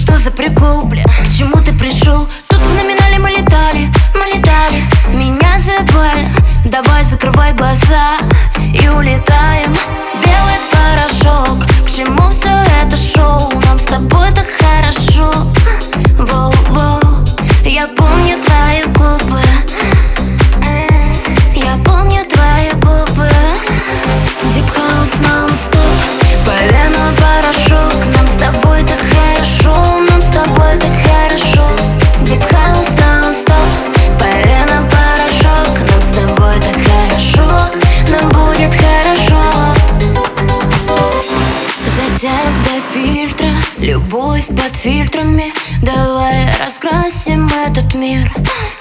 что за прикол, бля? К чему ты пришел? Тут в номинале мы летали, меня забыли. Давай закрывай глаза и улетаем. Белый порошок, к чему все это шоу? Нам с тобой так хорошо. Воу-воу, я помню твои губы, я помню твои губы. Deep House non-stop, полено порошок. Нам с тобой так хорошо, нам с тобой так хорошо. Deep House non-stop, полено порошок. Нам с тобой так хорошо, нам будет хорошо. Затяг до фильтра, любовь под фильтрами. Давай раскрасим этот мир.